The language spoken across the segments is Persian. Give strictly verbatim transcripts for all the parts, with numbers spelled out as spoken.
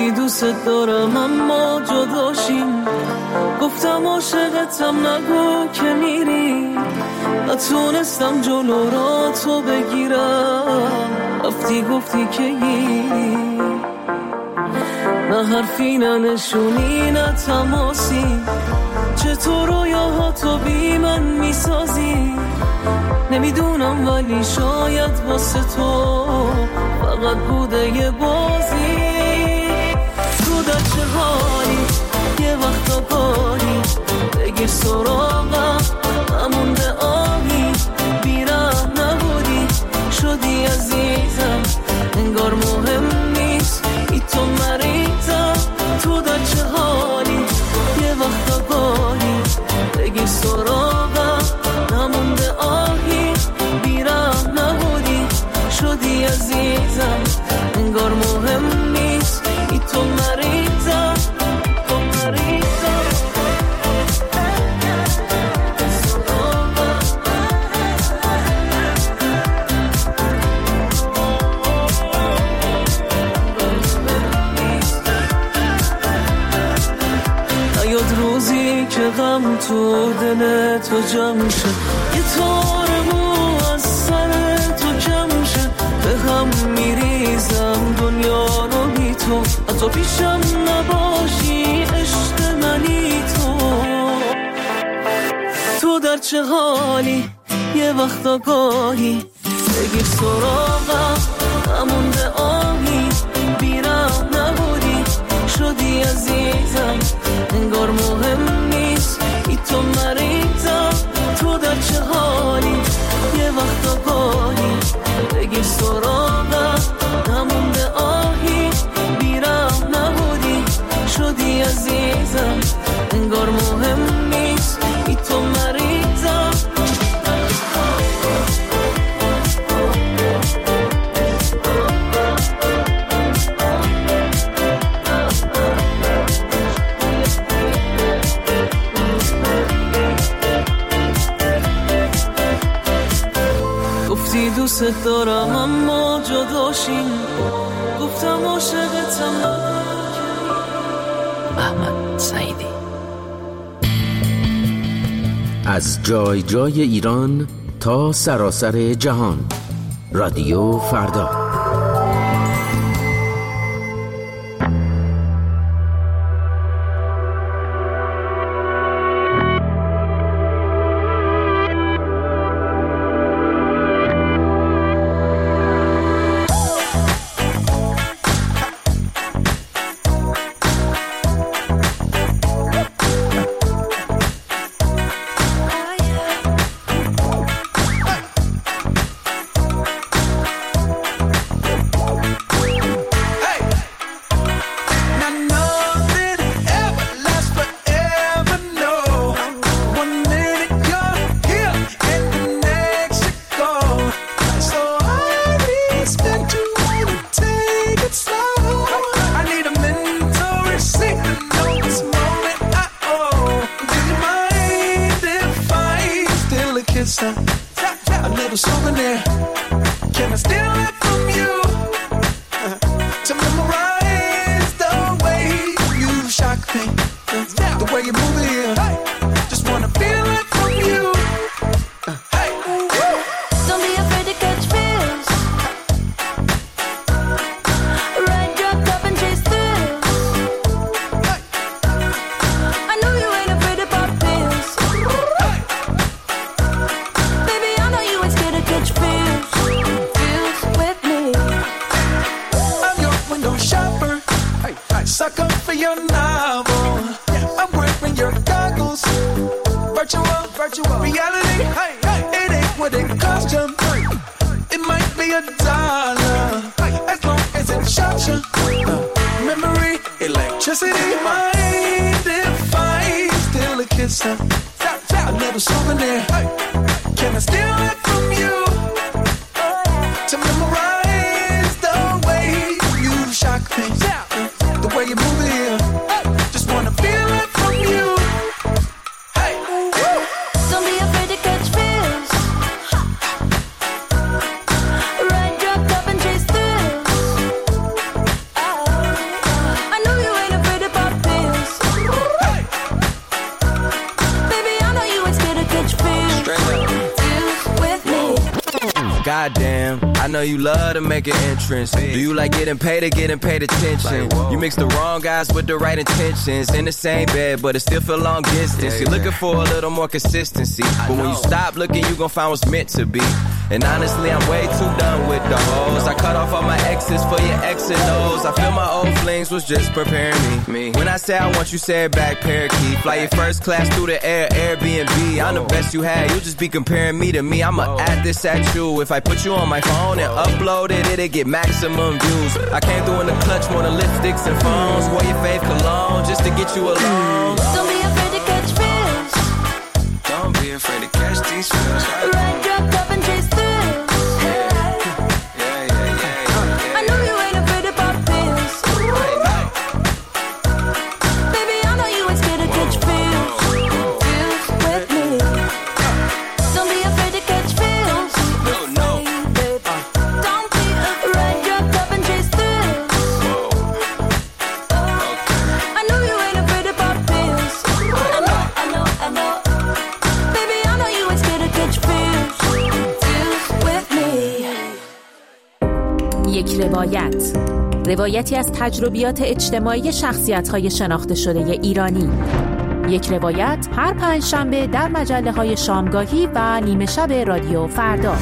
گفتی دوست دارم اما جداشیم، گفتم عاشقتم نگو که میری، نتونستم جلو را تو بگیرم، رفتی گفتی که گیری، نه حرفی نه نشونی نه تماسی، چطور رویاهاتو بی من میسازی، نمیدونم ولی شاید واسه تو فقط بوده یه بازی. تو در چه حالی یه وقتا گاهی بگیر سراغم، نمونده آهی بیرم نبودی شدی عزیزم، انگار مهم نیست ای تو مریضم. تو در چه حالی یه وقتا گاهی بگیر سراغم، نمونده آهی بیرم نبودی شدی عزیزم، انگار مهم نیست ای تو مریضم، تو مریضم. نیاد روزی که غم تو دل تو جمع شه، یه تار مو از سر تو کم شه، به هم میریزم دنیا رو بی تو، حتی پیشم نباشی عشق منی تو. تو در چه حالی یه وقتا گاهی بگیر سراغم، نمونده آهی بیرم نبودی شدی عزیزم، انگار مهم نیست ای تو مریضم. تو در چه حالی یه وقتا گاهی بگیر سراغم، نمونده آهی بیرم نبودی شدی عزیزم، انگار مهم نیست ای تو مریضم. گفتی دوست دارم اما جداشیم، گفتم عاشقتم. احمد سعیدی. از جای جای ایران تا سراسر جهان، رادیو فردا. A little souvenir. Can I steal it from you? Uh, to memorize the way you shock me, the way you move it here. Just wanna feel it from you. Uh, hey. Don't be afraid to catch feels. Ride your cup and chase thrills. Hey. I know you ain't afraid to pop pills. Hey. Baby, I know you ain't scared to catch feels. Feels with me. I'm your window shopper. Hey, hey. Suck up for your novel. Yeah. I'm wearing your goggles. Virtual, virtual reality. Hey, hey. It ain't what it cost you. Hey. It might be a dollar, hey. As long as it shocks you. Uh, memory, electricity. Mind if I steal a kiss? Uh, a little souvenir. Hey. Can I steal it from you? To memorize the way you shock me, the way you move it here. Just wanna feel it from you. Hey, Don't be afraid to catch feels. Ride your cup and chase thrills. Oh, I goddamn, I know you love to make an entrance. Do you like getting paid or getting paid attention? You mix the wrong guys with the right intentions. In the same bed, but it still feel long distance. You're looking for a little more consistency, but when you stop looking, you gon' find what's meant to be. And honestly, I'm way too done with the hoes. I cut off all my exes for your X and O's. I feel my old flings was just preparing me. When I say I want you, say it back, parakeet. Fly your first class through the air, Airbnb. I'm the best you had, you just be comparing me to me. I'ma add this at you. If I put you on my phone and upload it, it'll get maximum views. I came through in the clutch, more than lipsticks and phones. Wore your fave cologne just to get you alone. Don't be afraid to catch feels. Don't be afraid to catch these feels. Ride, drop, top and chase thrills. روایت روایتی از تجربیات اجتماعی شخصیت‌های شناخته شده ایرانی. یک روایت هر پنج شنبه در مجله‌های شامگاهی و نیمه شب رادیو فردا.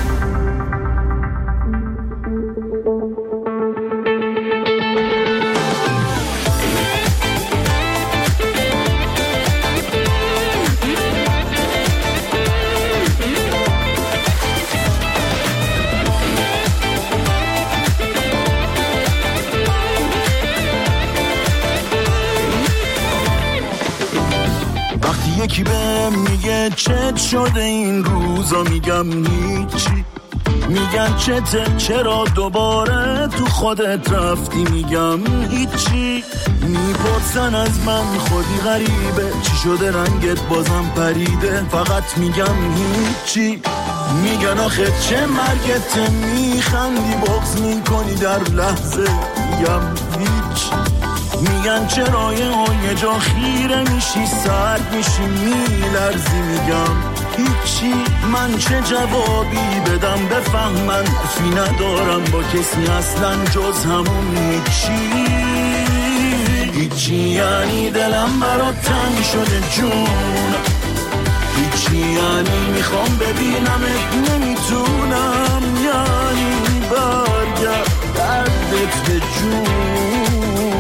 یکی بهم میگه چت شده این روزا، میگم هیچی. میگن چته چرا دوباره تو خودت رفتی، میگم هیچی. میپرسن از من خودی غریبه چی شده رنگت بازم پریده، فقط میگم هیچی. میگن آخه چه مرگته، میخندی بغض میکنی در لحظه، میگم هیچ. میگن چرا یه جا خیره میشی سرد میشی میلرزی، میگم هیچی. من چه جوابی بدم بفهمن، فی ندارم با کسی اصلا جز همون هیچی. هیچی یعنی دلم برات تنگ شده جون، هیچی یعنی میخوام ببینمت نمیتونم، یعنی برگرد دردت به جون.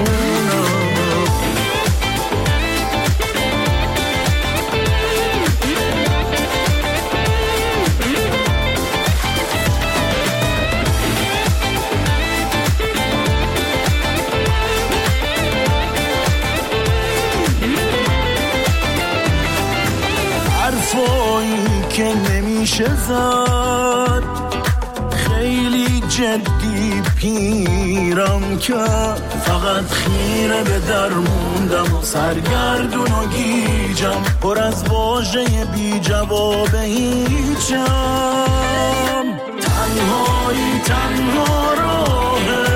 حرفایی که نمیشه زد، خیلی جدی پیرم کرد، فقط خیره به در موندم و سرگردون و گیجم، پر از واژه بی جواب هیچم. تنهایی تنها راهه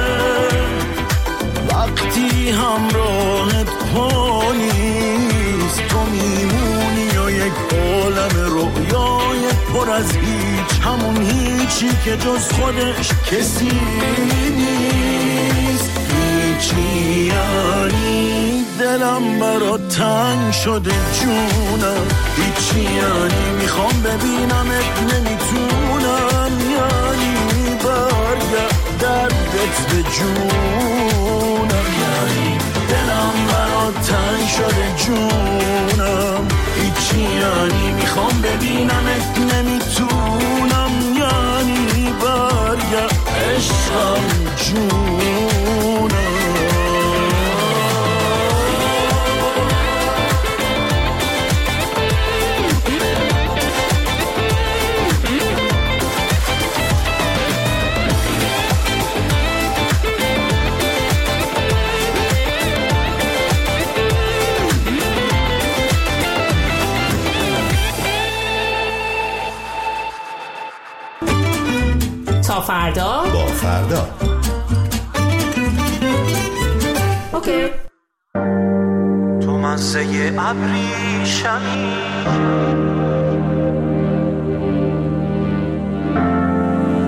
وقتی همراهت پا نیست، تو میمونی و یک عالم رویای پر از هیچ، همون هیچی که جز خودش کسی نیست. هیچی یعنی دلم برات تنگ شده جونم، هیچی یعنی میخوام ببینمت نمیتونم، یعنی برگرد دردت به جونم، یعنی دلم برات تنگ شده جونم، هیچی یعنی میخوام ببینمت نمیتونم، یعنی برگرد عشقم جونم. تا فردا با فردا. اوکی. تو مزه ابریشمی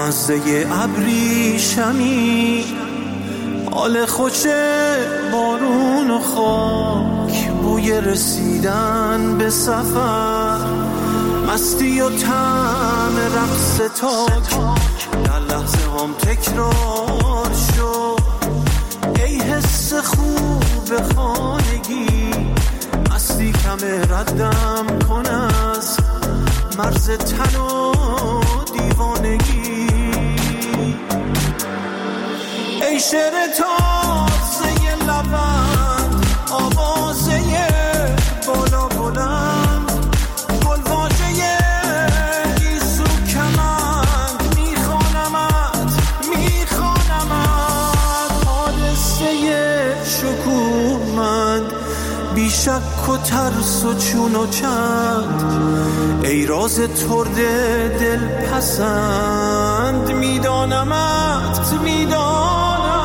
مزه ابریشمی، حال خوش بارون و خاک، بوی رسیدن به سفر، مستی و طعم رقص تاک، در لحظه هم تکرار شد. ای حس خوب خانگی، مستی کم ردم کن از مرز تن و دیوانگی. ای شعر تازه لبند، آوازه بالا بلند، گلواژه گیسو کمند، میخوانمت میخوانمت، حادثه شکوهمند، بی شک و ترس و چون و چند. ای راز ترد دل پسند، میدانمت میدانم.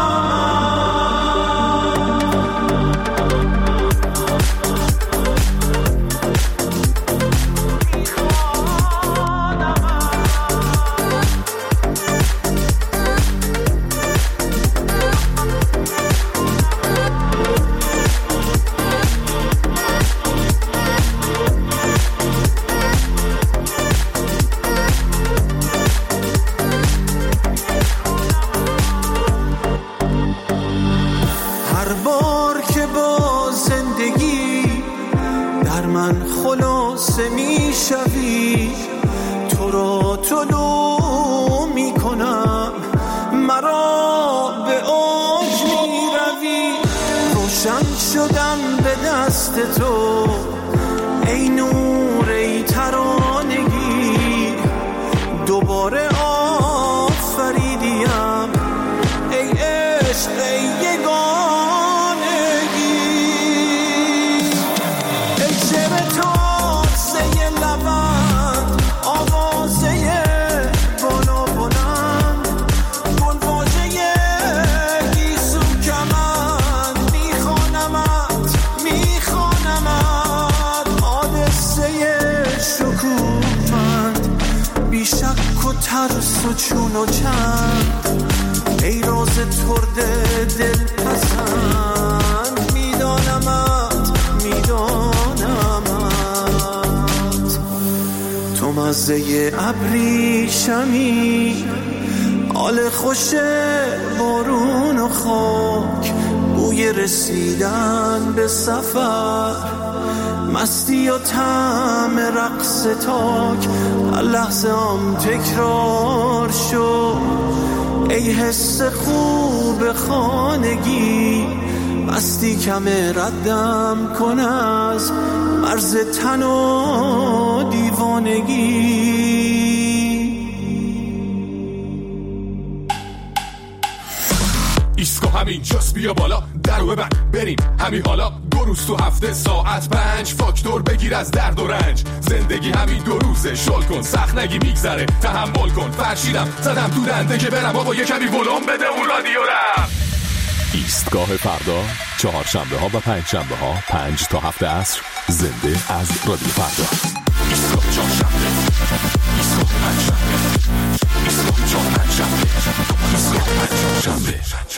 میشوی تو را طلوع میکنم، مرا به اوج میروی. روشن شدم به دست تو ای نور ای ترانگی، دوباره آفریدیم ای عشق ای یگانگی. ای شعر تازه لبند، آوازه بالا بلند، گلواژه گیسو کمند، میخوانمت میخوانمت، حادثه شکوفند، بی شک و ترس و چون و چند. ای راز ترد دل پسند، میدانمت میدانمت. تو مزه ابریشمی، حال خوش بارون و خاک، بوی رسیدن به سفر، مستی و طعم رقص تاک، هر لحظه هم تکرار شد. ای حس خوب خانگی، مستی کم ردم کن از مرز تن و دیوانگی. ایسکو همین جاست، بیا بالا درو ببند بریم همین حالا. دو روز تو هفته ساعت پنج، فاکتور بگیر از درد و رنج. زندگی همین دو روزه، شل کن سخت نگی میگذره، تحمل کن. فرشیدم زدم تو دنده که برم آقا یه کمی ولوم بده اون رادیو رم. ایستگاه فردا، چهارشنبه ها و پنج شنبه ها پنج تا هفت عصر، زنده از رادیو فردا. ایستگاه چهارشنبه، ایستگاه پنج شنبه، ایستگاه چهار پنج شنبه، ایستگاه پنج شنبه.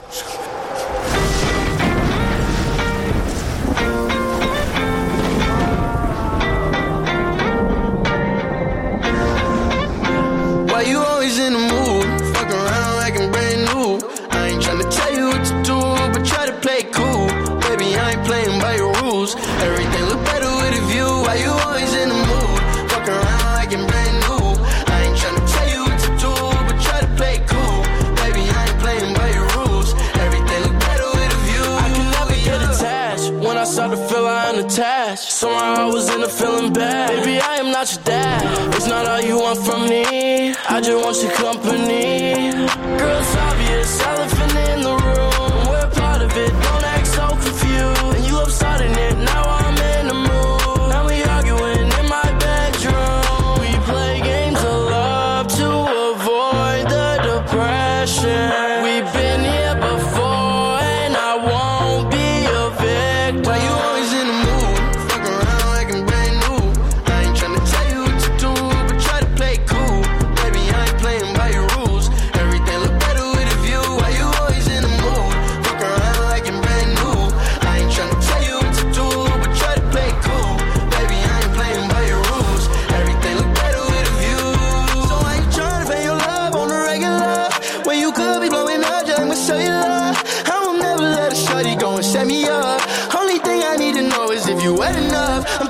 Why you always in the mood? Fuck around like I'm brand new. I ain't tryna tell you what to do, but try to play cool. Baby, I ain't playing by your rules. Everything look better with a view. Why you always in the mood? Fuck around like I'm brand new. I ain't tryna tell you what to do, but try to play cool. Baby, I ain't playing by your rules. Everything look better with a view. I can never get attached. When I start to feel I'm attached, somehow I was in a feeling bad. Baby, I am not your dad. It's not all you want from me. I just want your company. Girl, it's obvious, elephant in the room. We're part of it, don't act so confused. And you love starting it, now I'm in the mood. Now we arguing in my bedroom. We play games of love to avoid the depression. We've been here before and I won't be a victim. Why you always in the mood? Fuck around like I'm brand new. I ain't tryna tell you what to do, but try to play cool. Baby, I ain't playing by your rules.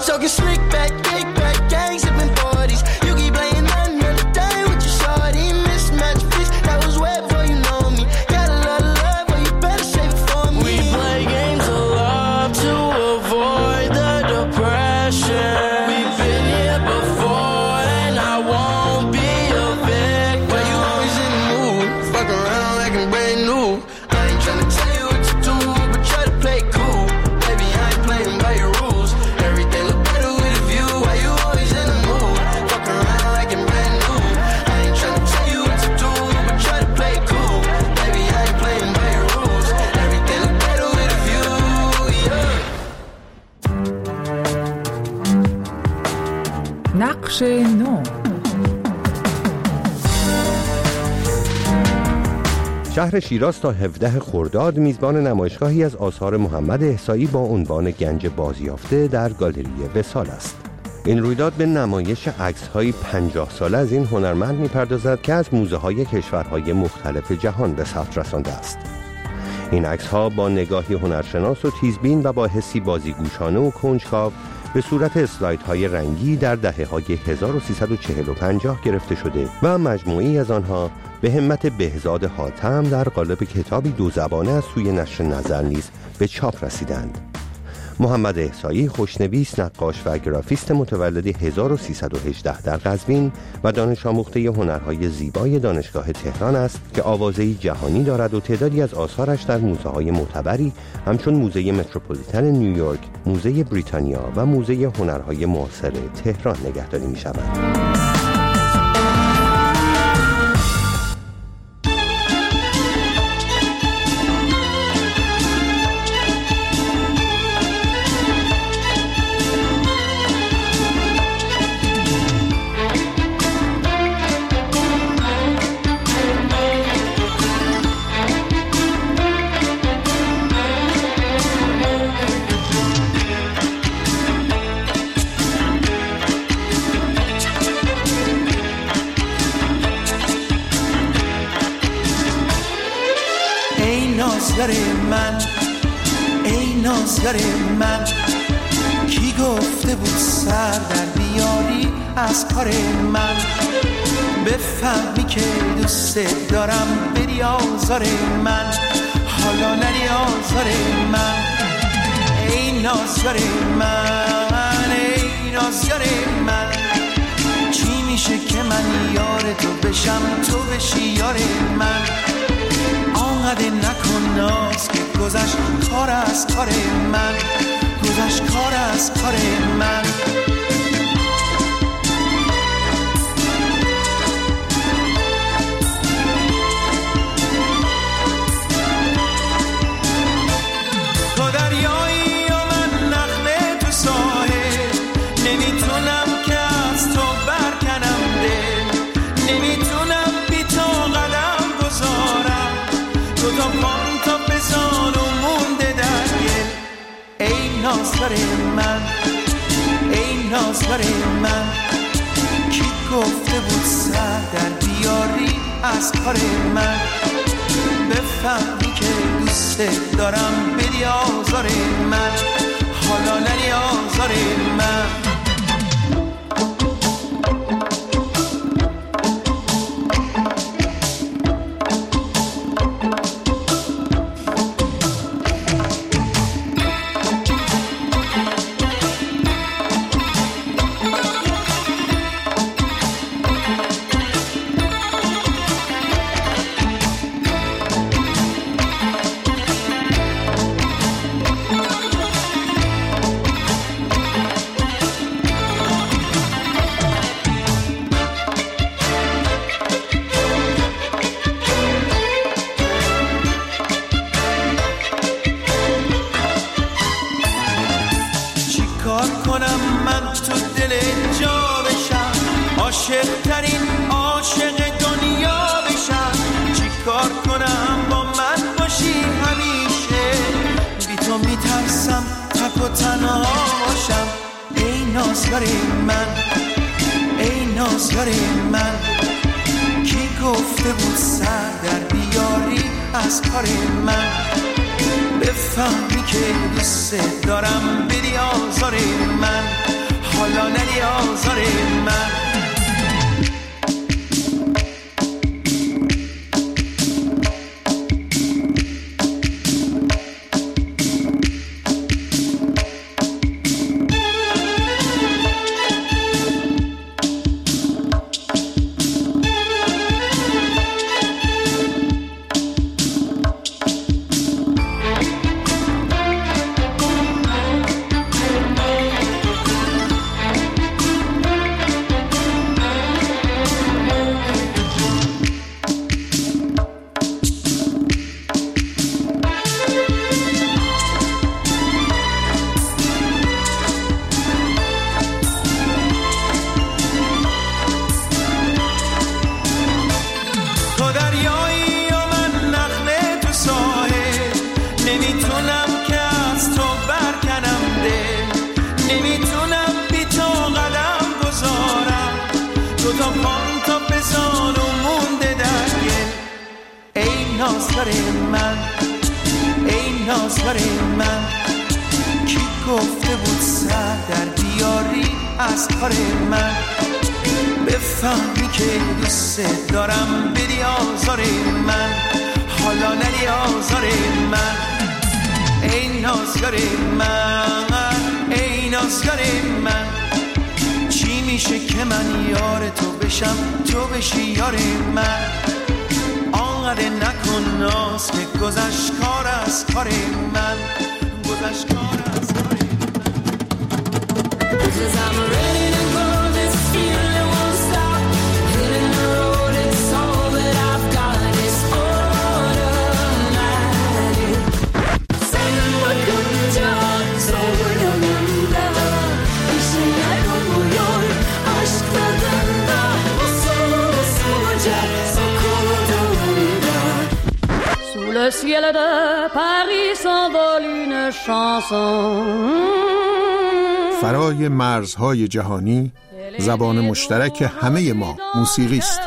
talking slick back, kick back, gang sipping forties. You keep playing another day with your shorty. Mismatch bitch, that was way before you know me. Got a lot of love, but you better save it for me. We play games of love to avoid the depression. We've been here before, and I won't be a victim. Why you always in the mood? Fuck around like I'm brand new. I ain't tryna tell you what to do, but try to play cool. Baby, I ain't playing by your rules. Everything look better with a view. Why you always in the mood? Fuck around like I'm brand new. I ain't tryna tell you what to do, but try to play cool. Baby, I ain't playing by your rules. Everything look better with a view, yeah. نقش نو. شهر شیراز تا هفدهم خرداد میزبان نمایشگاهی از آثار محمد احصایی با عنوان گنج بازیافته در گالری وصال است. این رویداد به نمایش عکس‌های پنجاه ساله از این هنرمند می‌پردازد که از موزه‌های کشورهای مختلف جهان به ثبت رسانده است. این عکس‌ها با نگاهی هنرشناس و تیزبین و با حسی بازیگوشانه و کنجکاو به صورت اسلایدهای رنگی در دهه‌های هزار و سیصد و چهل و پنجاه گرفته شده و مجموعی از آنها به همت بهزاد حاتم در قالب کتابی دو زبانه از سوی نشر نظر نیز به چاپ رسیدند. محمد احصایی خوشنویس، نقاش و گرافیست متولد هزار و سیصد و هجده در قزوین و دانش آموخته هنرهای زیبای دانشگاه تهران است که آوازه‌ای جهانی دارد و تعدادی از آثارش در موزه‌های معتبری همچون موزه متروپولیتن نیویورک، موزه بریتانیا و موزه هنرهای معاصر تهران نگهداری می‌شود. نازگر من، ای نازگر من، کی گفته بود سر در بیاری از کار من؟ بفهمی که دوست دارم بری آزار من، حالا نری آزار من. ای نازگر من، ای نازگر من، چی میشه که من یار تو بشم تو بشی یار من؟ آنقدر نکن ناز که گذشت کار از کار من، گذشت کار از کار من. تو دریایی و من نخله تو ساحل، نمیتونم که از تو برکنم دل، نمیتونم بی تو قدم گذارم، تو تا پام تا بزان و مونده در گل. ای نازگر من، ای نازگر من، کی گفته بود سر در بیاری از کار من؟ بفهمی که دوست دارم بدی آزار من، حالا نری آزار من. من، ای نازگر من، کی گفته بود سر در بیاری از کار من؟ بفهمی که دوست دارم بدی آزار من، حالا نری آزار من. نازگر من، ای نازگر من، کی گفته بود سر در بیاری از کار من؟ بفهمی که دوست دارم بدی آزار من، حالا نری آزار من. ای نازگر من، ای نازگر من، چی میشه که من یار تو بشم تو بشی یار من؟ آنقدر نکن ناز که گذشت کار از کار من، گذشت کار از کار من. Cause I'm ready to go, this feeling won't stop. Hitting the road, it's all that I've got. It's automatic. Senin bakınca zor yanımda, bir şeyler oluyor aşk tadında. Usul usulca sokulduğumda. Sous le ciel de Paris s'envole une chanson. فرای مرزهای جهانی زبان مشترک همه ما موسیقی است.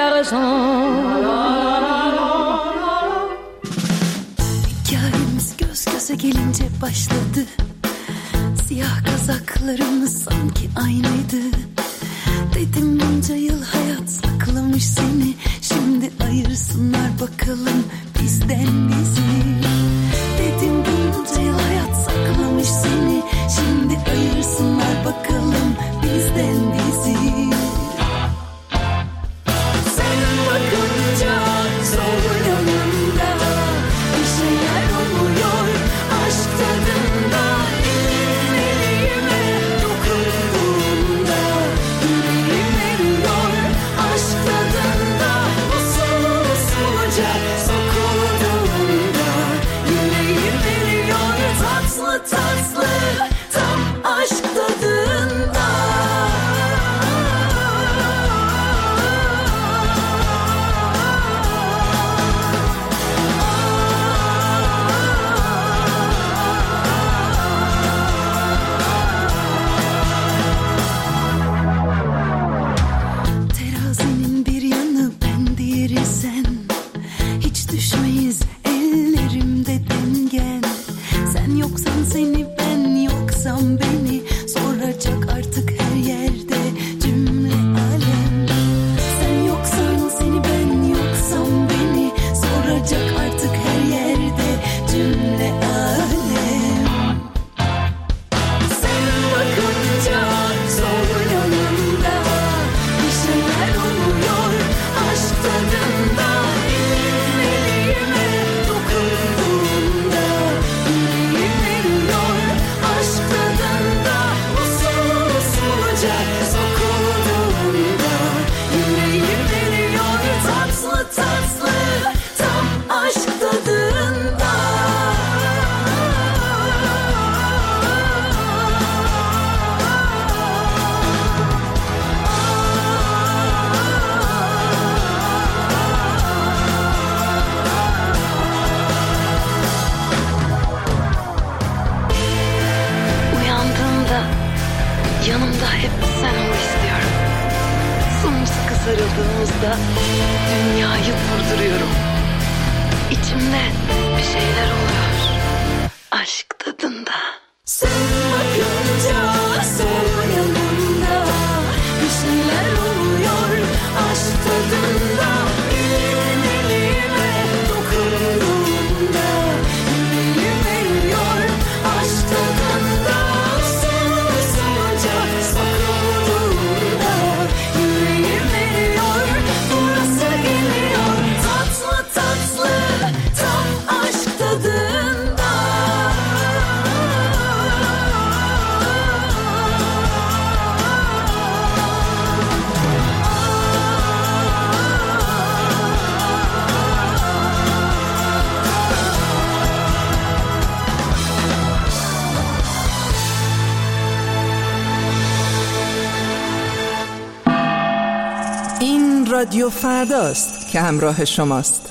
Hikayemiz göz göze gelince başladı. Siyah kazaklarımız sanki aynıydı. Dedim bunca yıl hayat saklamış seni. Şimdi ayırsınlar bakalım bizden bizi. Dedim bunca yıl hayat saklamış seni. Şimdi ayırsınlar bakalım bizden bizi. Senin bakınca zor yanımda, bir şeyler oluyor aşk tadında. Elin elime dokunduğunda, yüreğim eriyor aşk tadında. Usul usulca sokulduğunda, yüreğim eriyor tatlı tatlı. Tam aşk tadında. Terazinin bir yanı ben diğeri sen. Hiç düşmeyiz ellerimde dengen. Sen yoksan seni ben yoksam beni soracak artık her yerde cümle alem. Sen yoksan seni ben yoksam beni soracak artık her yerde cümle alem. Senin bakınca zor yanımda, bir şeyler oluyor aşk tadında. Elin elime dokunduğunda, yüreğim eriyor aşk tadında. Usul usulca sokulduğunda, yüreğim eriyor tatlı tatlı. Tam aşk tadında. Uyandığımda yanımda hep sen ol istiyorum. Sımsıkı sarıldığımızda dünyayı durduruyorum. İçimde bir şeyler oluyor aşk tadında. Sen bakınca zor yanımda. رادیو فرداست که همراه شماست.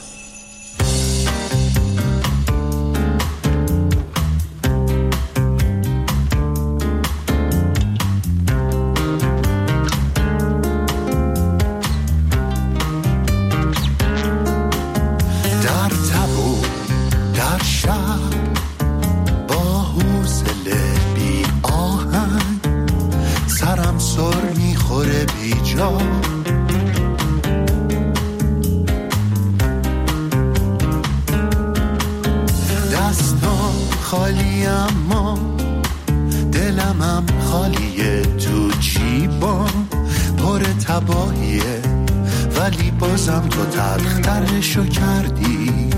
خالی اما دلمم خالیه، تو جیبام پر تباهیه، ولی بازم تو تلخترشو کردی.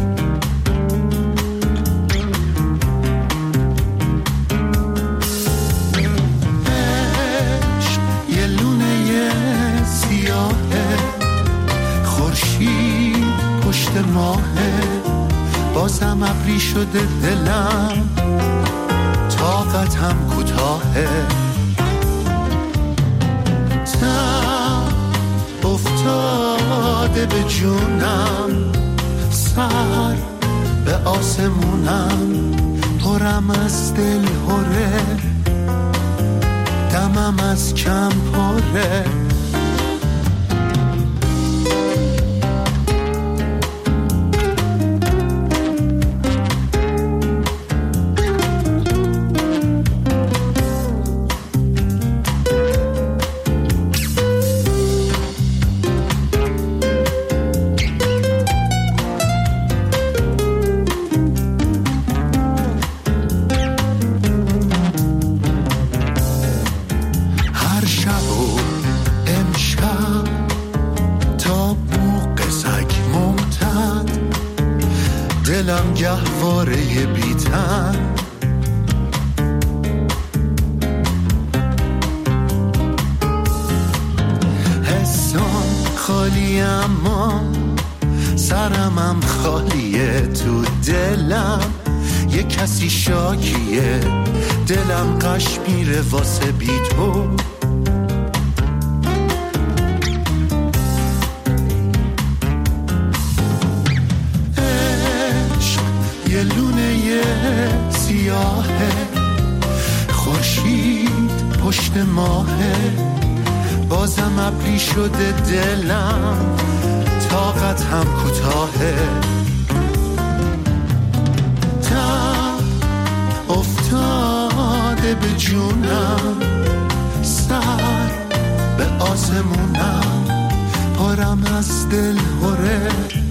عشق یه لونه سیاهه، خورشید پشت ماهه، بازم ابری شده دلم، طاقتم کوتاهه. تم افتاده به جونم، سر به آسمونم، پرم از دل هره، دمم از کم پره. دلم گهواره بیتن، حسام خالی اما سرمم خالیه، تو دلم یه کسی شاکیه، دلم قش میره واسه بی تو. یه لونه سیاهه، خورشید پشت ماهه، بازم ابری شده دلم، طاقت هم کوتاهه. تب افتاده به جونم، سر به آسمونم، پرم از دل هره،